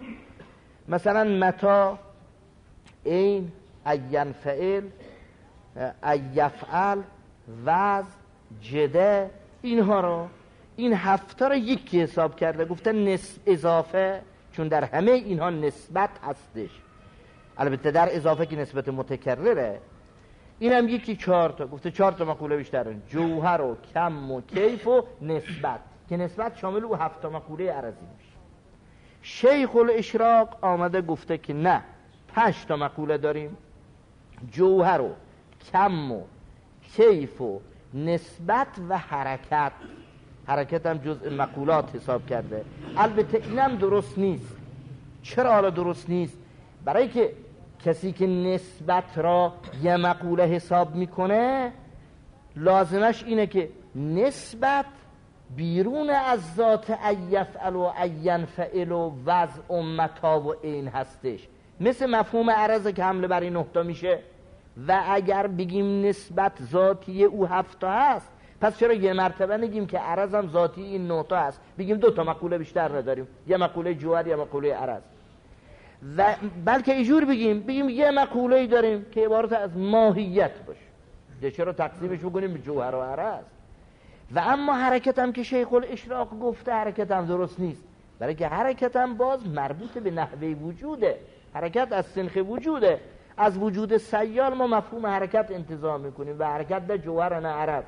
مثلا متا، این، اینفعل، ایفعل، وز، جده، اینها رو، این 7 تا رو یکی حساب کرده، گفته اضافه، چون در همه اینها نسبت هستش، البته در اضافه که نسبت متکرره. این هم یکی 4 تا، گفته 4 تا مقوله بیشتر، جوهر و کم و کیف و نسبت، که نسبت شامل او 7 تا مقوله عرضی میشه. شیخ الاشراق آمده گفته که نه، 5 تا مقوله داریم، جوهر و کم و کیف و نسبت و حرکت. حرکت هم جزء مقولات حساب کرده. البته اینم درست نیست. چرا حالا درست نیست؟ برای که کسی که نسبت را یه مقوله حساب میکنه، لازمش اینه که نسبت بیرون از ذات ایفعل و اینفعل و وضع و متا و این هستش، مثل مفهوم عرض که حمله بر این 9 تا میشه. و اگر بگیم نسبت ذاتی او 7 تا هست، پس چرا یه مرتبه نگیم که عرض هم ذاتی این 9 تا هست، بگیم 2 تا مقوله بیشتر نداریم، یه مقوله جوهر یه مقوله عرض. و بلکه اینجور بگیم یه مقوله‌ای داریم که عبارت از ماهیت باشه، چرا تقسیمش بکنیم به جوهر و عرض؟ و اما حرکت هم که شیخ الاشراق گفته حرکت هم درست نیست، برای که حرکت هم باز مربوط به نحوه وجوده، حرکت از سنخ وجوده. از وجود سیال ما مفهوم حرکت انتزاع میکنیم و حرکت در جوهر نه عرض.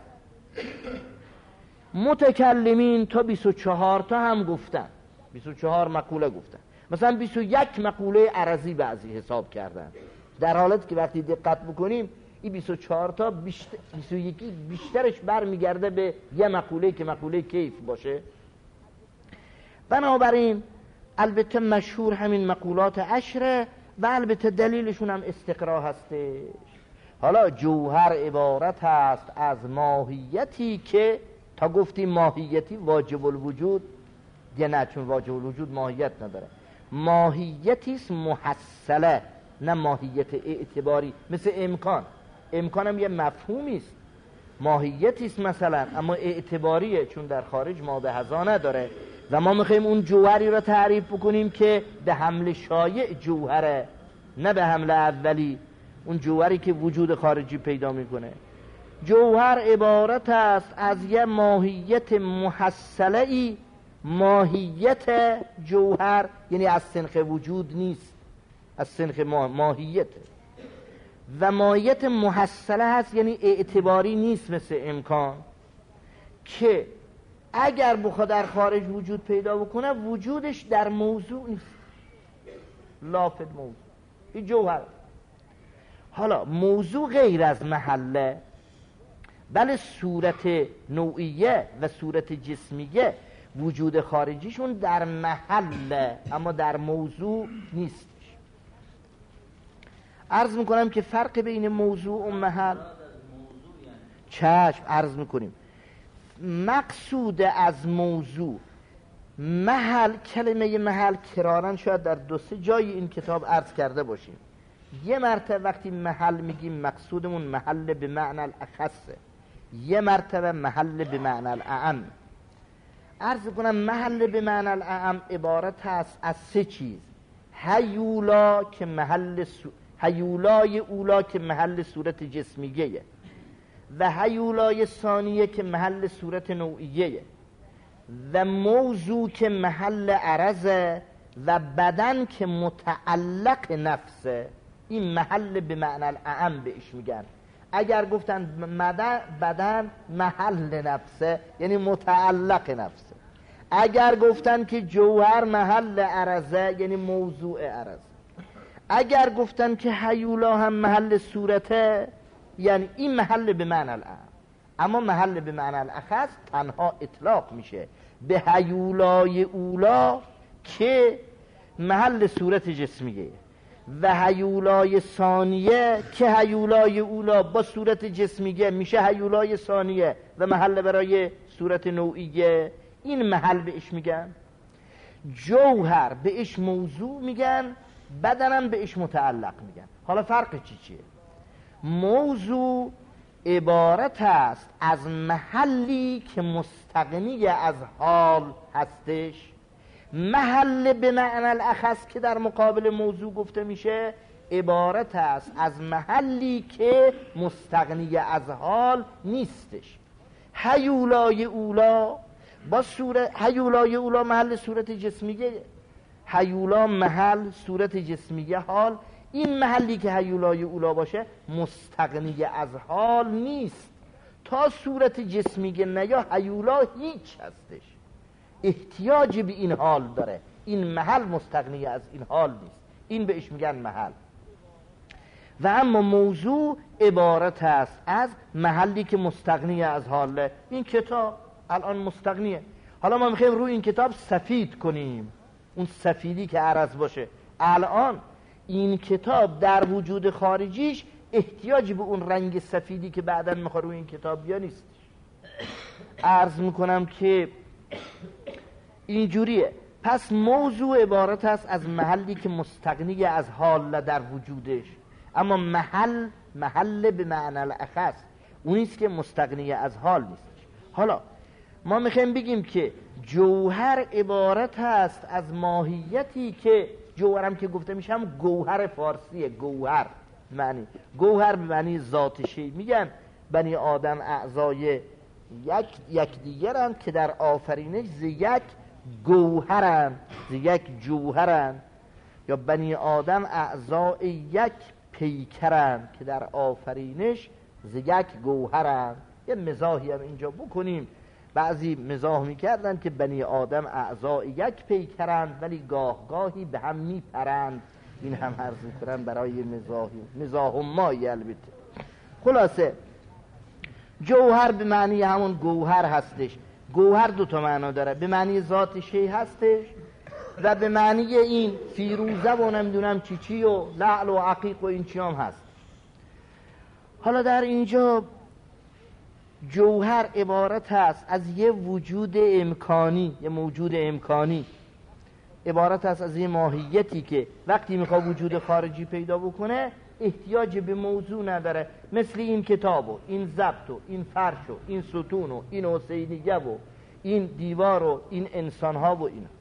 متکلمین تا 24 تا هم گفتن، 24 مقوله گفتن. مثلا 21 مقوله عرضی بعضی حساب کردن، در حالت که وقتی دقت بکنیم این 24 تا 21 بیشترش برمیگرده به یه مقوله که مقوله کیف باشه. بنابراین البته مشهور همین مقولات عشره و البته دلیلشون هم استقرا هستش. حالا جوهر عبارت هست از ماهیتی که تا گفتیم ماهیتی واجب الوجود، یا نه، چون واجب الوجود ماهیت نداره، ماهیتی است محصله، نه ماهیت اعتباری. مثل امکان، امکان هم یه مفهومی است، ماهیتی است مثلا، اما اعتباریه چون در خارج ما به هزا نداره و ما میخوایم اون جوهری را تعریف بکنیم که به حمل شایع جوهره، نه به حمل اولی، اون جوهری که وجود خارجی پیدا میکنه. جوهر عبارت است از یه ماهیت محصله ای. ماهیت جوهر یعنی از سنخ وجود نیست، از سنخ ماهیت، و ماهیت محصله هست یعنی اعتباری نیست مثل امکان، که اگر بخواد در خارج وجود پیدا بکنه وجودش در موضوع نیست، لا فی الموضوع، این جوهر. حالا موضوع غیر از محله، بله صورت نوعیه و صورت جسمیه وجود خارجیشون در محله اما در موضوع نیست. عرض میکنم که فرق بین موضوع و محل، چشم عرض میکنیم. مقصود از موضوع محل، کلمه محل کرارن شاید در 2-3 جای این کتاب عرض کرده باشیم. یه مرتبه وقتی محل میگیم مقصودمون محل به معنی الاخصه، یه مرتبه محل به معنی الاعم. عرض کنم محل به معنی الاعم عبارت هست از 3 چیز: هیولا که محل هیولای اولا که محل صورت جسمیه، و هیولای ثانیه که محل صورت نوعیه، و موضوع که محل عرضه، و بدن که متعلق نفسه. این محل به معنی الاعم بهش میگن. اگر گفتن بدن محل نفسه یعنی متعلق نفسه، اگر گفتن که جوهر محل عرضه یعنی موضوع عرضه، اگر گفتن که هیولا هم محل صورته یعنی این محل به معنی الاعم. اما محل به معنی الاخص تنها اطلاق میشه به هیولای اولا که محل صورت جسمیه، و هیولای ثانیه که هیولای اولا با صورت جسمیه میشه هیولای ثانیه و محل برای صورت نوعیه. این محل بهش میگن. جوهر بهش موضوع میگن، بدنم بهش متعلق میگن. حالا فرق چیه؟ موضوع عبارت است از محلی که مستغنی از حال هستش. محل به معنی الاخص که در مقابل موضوع گفته میشه عبارت است از محلی که مستغنی از حال نیستش. هیولای اولا با صورت، هیولای اولا محل صورت جسمیه، هیولا محل صورت جسمیه حال. این محلی که هیولای اولا باشه مستغنی از حال نیست. تا صورت جسمیه نیا هیولا هیچ هستش، احتیاج به این حال داره. این محل مستغنی از این حال نیست، این بهش میگن محل. و اما موضوع عبارت است از محلی که مستغنی از حاله. این کتاب الان مستغنیه. حالا ما میخوایم روی این کتاب سفید کنیم، اون سفیدی که عرض باشه. الان این کتاب در وجود خارجیش احتیاج به اون رنگ سفیدی که بعداً میخواد روی این کتاب بیا نیست. عرض میکنم که اینجوریه. پس موضوع عبارت است از محلی که مستغنی از حال در وجودش، اما محل به معنی الاخص اونیست که مستغنی از حال نیستش. حالا ما میخوایم بگیم که جوهر عبارت است از ماهیتی که جوهرم که گفته میشه هم گوهر فارسیه. گوهر معنی گوهر به معنی ذات شی. میگن بنی آدم اعضای یکدیگرند که در آفرینش ز یک گوهرند، ز یک جوهرند. یا بنی آدم اعضای یک پیکرند که در آفرینش ز یک گوهرند. یه مزاحی هم اینجا بکنیم. بعضی مزاح میکردن که بنی آدم اعضای یک پیکرند ولی گاه گاهی به هم میپرند. این هم عرض میکنن برای مزاح مایی. البته خلاصه جوهر به معنی همون گوهر هستش. گوهر 2 معنا داره، به معنی ذات شی هستش و به معنی این فیروزه و نمیدونم چی و لعل و عقیق و این چی هم هست. حالا در اینجا جوهر عبارت هست از یه وجود امکانی، یه موجود امکانی. عبارت هست از یه ماهیتی که وقتی میخواد وجود خارجی پیدا بکنه احتیاج به موضوع نداره. مثل این کتاب و این ضبط و این فرش و این ستون و این حسینیه و این دیوار و این انسانها و اینا.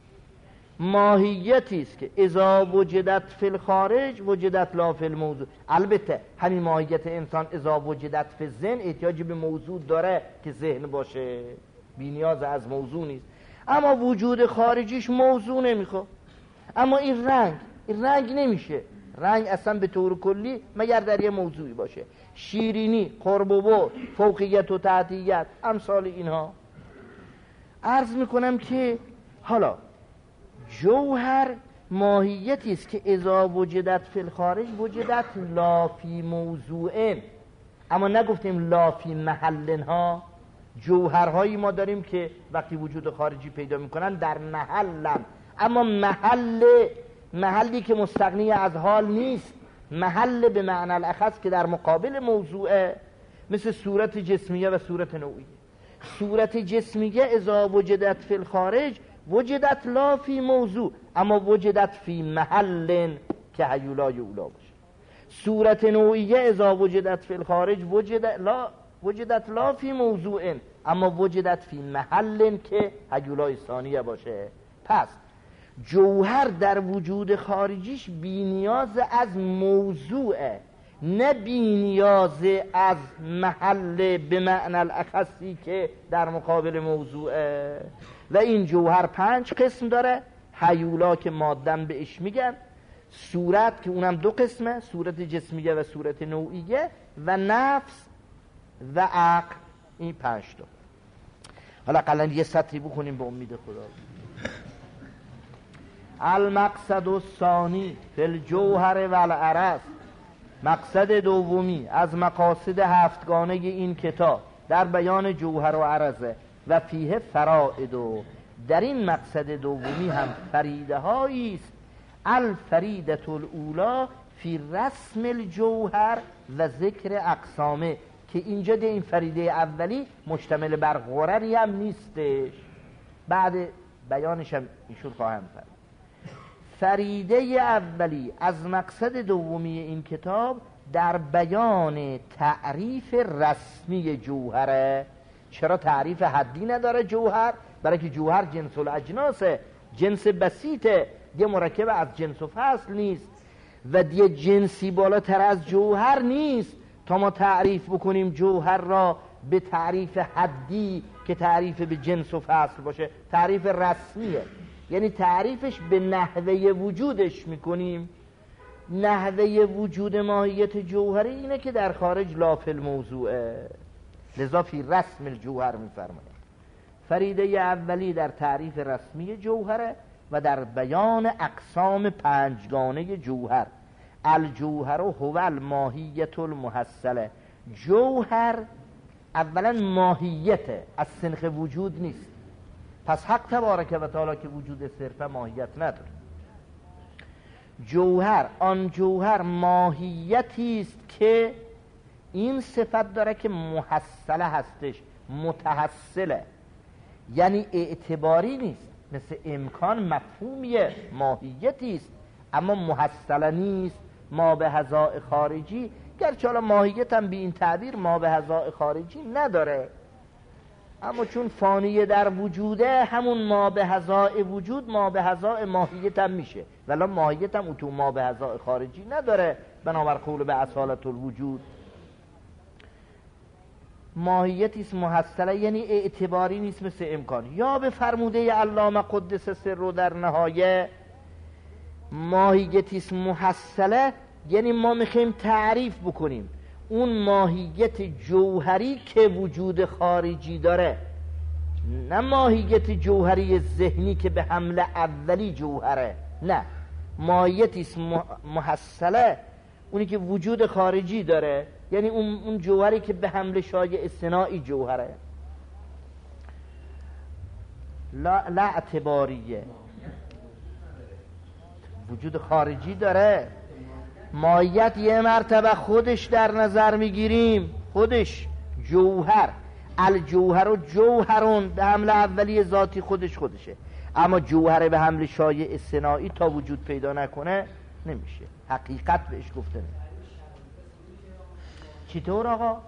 ماهیتی است که اذا وجدت فی الخارج وجدت لا فی الموضوع. البته همین ماهیت انسان اذا وجدت فی الذهن احتیاج به موضوع داره که ذهن باشه، بی نیاز از موضوع نیست. اما وجود خارجیش موضوع نمیخواد. اما این رنگ نمیشه. رنگ اصلا به طور کلی مگر در یه موضوعی باشه. شیرینی، قرب و بعد، فوقیت و تحتیت، امثال اینها. عرض میکنم که حالا جوهر ماهیتی است که اذا وجدت فی الخارج وجدت لا فی موضوع، اما نگفتیم لا فی محل ها. جوهرهایی ما داریم که وقتی وجود خارجی پیدا میکنن در محلن، اما محلی که مستغنی از حال نیست، محل به معنی الاخص که در مقابل موضوعه، مثل صورت جسمیه و صورت نوعیه. صورت جسمیه اذا وجدت فی الخارج وجدت لا فی موضوع، اما وجدت فی محل که هیولای اولا باشه. صورت نوعیه اذا وجدت فی الخارج وجدت لا فی موضوع، اما وجدت فی محل که هیولای ثانیه باشه. پس جوهر در وجود خارجیش بی نیاز از موضوعه، نه بی نیاز از محل به معنی الاخصی که در مقابل موضوعه. و این جوهر 5 قسم داره. هیولا که مادم بهش میگن، صورت که اونم 2 قسمه، صورت جسمیه و صورت نوعیه، و نفس و عقل، این 5 تا. حالا قلن یه سطری بخونیم به امید خدا. المقصد الثانی فی الجوهر والعرض، مقصد دومی از مقاصد 7گانه این کتاب در بیان جوهر و عرضه. و فیه فرائد، و در این مقصد دومی هم فریده هایی است. الفریدة الاولی فی رسم الجوهر و ذکر اقسامه، که اینجا ده این فریده اولی مشتمل بر غرری هم نیستش، بعد بیانش هم ایشون خواهم فرد. فریده اولی از مقصد دومی این کتاب در بیان تعریف رسمی جوهره. چرا تعریف حدی نداره جوهر؟ برای که جوهر جنس الاجناسه، جنس بسیطه، دیگه مرکب از جنس و فصل نیست و دیگه جنسی بالاتر از جوهر نیست تا ما تعریف بکنیم جوهر را به تعریف حدی که تعریف به جنس و فصل باشه. تعریف رسمیه، یعنی تعریفش به نحوه وجودش میکنیم. نحوه وجود ماهیت جوهری اینه که در خارج لا فی الموضوعه، لذا فی رسم الجوهر میفرماید. فریده اولی در تعریف رسمی جوهره و در بیان اقسام 5گانه جوهر. الجوهر هو الماهیت المحصله. جوهر اولا ماهیته، از سنخ وجود نیست. پس حق تبارک و تعالی که وجود صرفه ماهیت نداره. جوهر، آن جوهر ماهیتی است که این صفت داره که محصله هستش، متحصله، یعنی اعتباری نیست. مثل امکان مفهومیه، ماهیتی است، اما محصله نیست. ما به هزاء خارجی، گرچه حالا ماهیت هم به این تعبیر ما به هزاء خارجی نداره، اما چون فانیه در وجوده، همون ما به هزاء وجود ما به هزاء ماهیت هم میشه، ولی ماهیت هم تو ما به هزاء خارجی نداره، بنابر قول به اصالت الوجود. ماهیتی است محصله، یعنی اعتباری نیست مثل امکان. یا به فرموده علامه قدس سر در نهایه، ماهیتی است محصله، یعنی ما میخوایم تعریف بکنیم اون ماهیت جوهری که وجود خارجی داره، نه ماهیت جوهری ذهنی که به حمل اولی جوهره. نه، ماهیتی است محصله، اونی که وجود خارجی داره، یعنی اون جوهری که به حمل شایع اصطناعی جوهره، لا اعتباریه، وجود خارجی داره. ماهیت یه مرتبه خودش در نظر میگیریم، خودش جوهر، الجوهر و جوهرون به حمل اولی ذاتی خودشه، اما جوهر به حمل شایع اصطناعی تا وجود پیدا نکنه نمیشه، حقیقت بهش گفته نمیشه. چطور آقا؟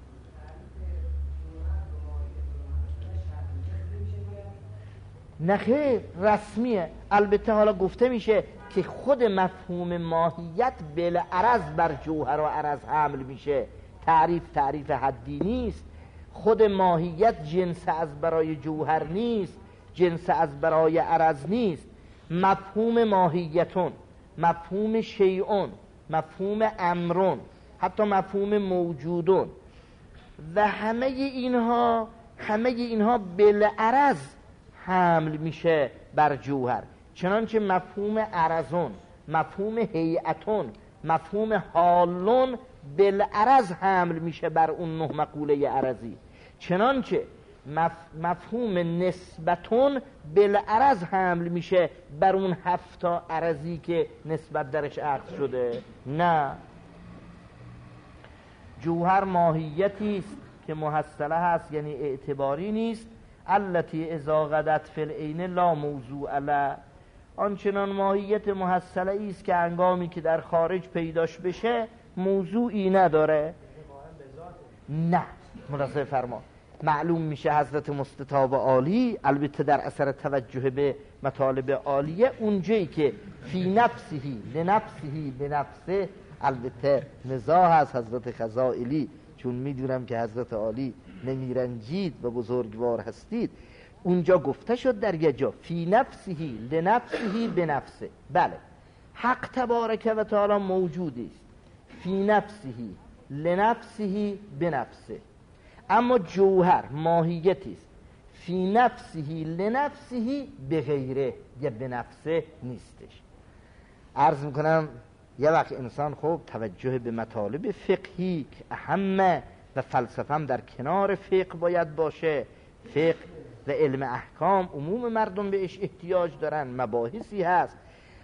نخیر، رسمیه. البته حالا گفته میشه که خود مفهوم ماهیت بالعرض بر جوهر و عرض حمل میشه. تعریف حدی نیست. خود ماهیت جنس از برای جوهر نیست، جنس از برای عرض نیست. مفهوم ماهیتون، مفهوم شیعون، مفهوم امرون، حتی مفهوم موجودون و همه اینها بالعرض حمل میشه بر جوهر، چنانچه مفهوم عرضون، مفهوم هیئتون، مفهوم حالون بالعرض حمل میشه بر اون 9 مقوله عرضی، چنانچه مفهوم نسبتون بالعرض حمل میشه بر اون 7 عرضی که نسبت درش عقد شده. نه، جوهر ماهیتی است که محصله هست، یعنی اعتباری نیست. التی اذا غدت فی العین لا موضوع له، آنچنان ماهیت محصله است که هنگامی که در خارج پیداش بشه موضوعی نداره. نه، ملاحظه فرما، معلوم میشه حضرت مستطاب عالی البته در اثر توجه به مطالب عالیه اونجایی که فی نفسهی لنفسهی بنفسه، البته نزاع از حضرت خزائلی چون میدونم که حضرت عالی نمیرنجید و بزرگوار هستید، اونجا گفته شد در یه جا فی نفسهی لنفسهی بنفسه. بله، حق تبارک و تعالی موجودی است فی نفسهی لنفسهی بنفسه، اما جوهر ماهیتی است فی نفسهی لنفسهی بغیره یا بنفسه نیستش. عرض میکنم یه وقت انسان خوب توجه به مطالب فقهی که اهمه و فلسفه هم در کنار فقه باید باشه. فقه و علم احکام عموم مردم بهش احتیاج دارن، مباحثی هست.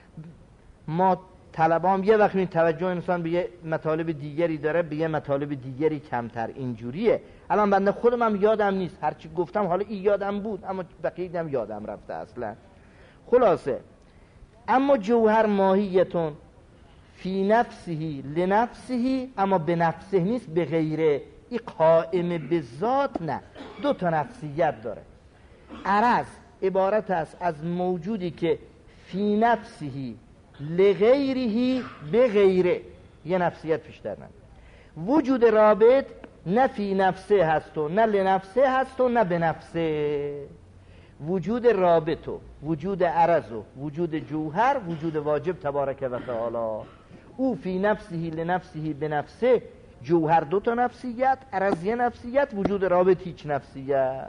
ما طلبام یه وقت این توجه انسان به یه مطالب دیگری داره، به یه مطالب دیگری کمتر. اینجوریه. الان بنده خودم هم یادم نیست، هرچی گفتم حالا این یادم بود اما بقیه هم یادم رفته اصلا. خلاصه اما جوهر ماهیتون فی نفسهی لنفسهی، اما به نفسه نیست، به غیره. این قائم به ذات نه، 2 نفسیت داره. عرض عبارت است از موجودی که فی نفسهی لغیرهی به غیره، یه نفسیت پیشتر نه. وجود رابط نه فی نفسه هست و نه لنفسه هست و نه به نفسه. وجود رابط و وجود عرض و وجود جوهر وجود واجب تبارک و تعالی. او فی نفسهی لنفسهی به نفسه، جوهر 2 نفسیت، عرض یه نفسیت، وجود رابط هیچ نفسیت.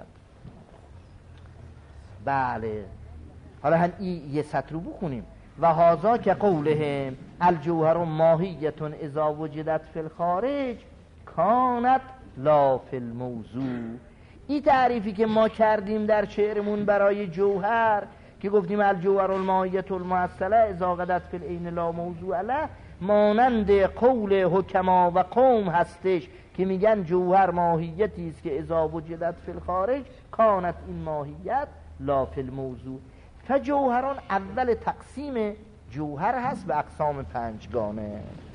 بله، حالا هم یه سطر رو بخونیم. و هذا که قولهم الجوهر ماهیتون اذا وجدت فی الخارج کانت لا فی الموضوع. این تعریفی که ما کردیم در شعرمون برای جوهر که گفتیم الجوهر الماهیت المحصله اذا غدت فی العین لا موضوع له، مانند قول حکما و قوم هستش که میگن جوهر ماهیتی است که اذا وجدت فی الخارج کانت این ماهیت لا فی الموضوع. فجوهران اول تقسیم جوهر هست به اقسام 5 گانه.